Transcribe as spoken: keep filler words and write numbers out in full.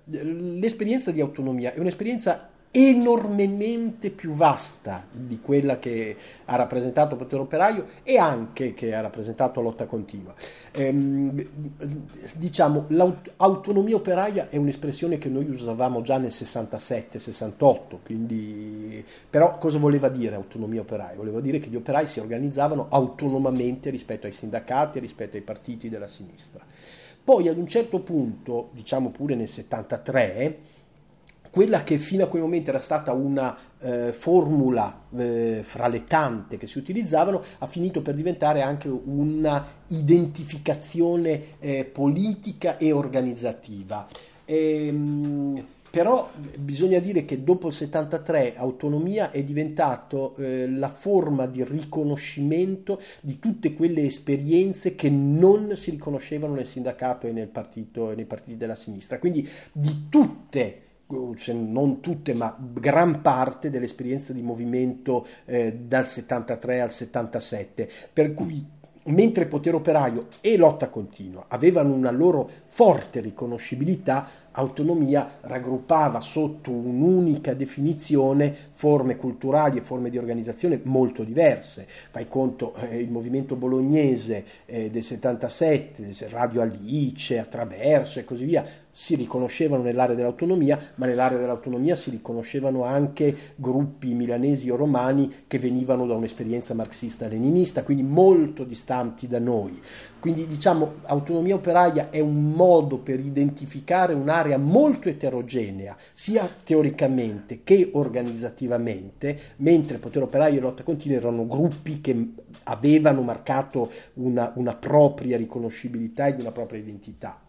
l'esperienza di autonomia è un'esperienza enormemente più vasta di quella che ha rappresentato il potere operaio e anche che ha rappresentato lotta continua. Ehm, diciamo, l'autonomia operaia è un'espressione che noi usavamo già nel sessantasette sessantotto, quindi, però cosa voleva dire autonomia operaia? Voleva dire che gli operai si organizzavano autonomamente rispetto ai sindacati e rispetto ai partiti della sinistra. Poi ad un certo punto, diciamo pure nel settantatré, quella che fino a quel momento era stata una eh, formula eh, fra le tante che si utilizzavano, ha finito per diventare anche una identificazione eh, politica e organizzativa. Ehm, però bisogna dire che dopo il settantatré autonomia è diventato eh, la forma di riconoscimento di tutte quelle esperienze che non si riconoscevano nel sindacato e nel partito, e nei partiti della sinistra, quindi di tutte, se non tutte, ma gran parte dell'esperienza di movimento eh, dal settantatré al settantasette, per cui mentre potere operaio e lotta continua avevano una loro forte riconoscibilità, autonomia raggruppava sotto un'unica definizione forme culturali e forme di organizzazione molto diverse. Fai conto, eh, il movimento bolognese eh, del settantasette, Radio Alice, Attraverso e così via, si riconoscevano nell'area dell'autonomia, ma nell'area dell'autonomia si riconoscevano anche gruppi milanesi o romani che venivano da un'esperienza marxista-leninista, quindi molto distanti da noi. Quindi diciamo, autonomia operaia è un modo per identificare un'area molto eterogenea, sia teoricamente che organizzativamente, mentre potere operaio e lotta continua erano gruppi che avevano marcato una, una propria riconoscibilità ed una propria identità.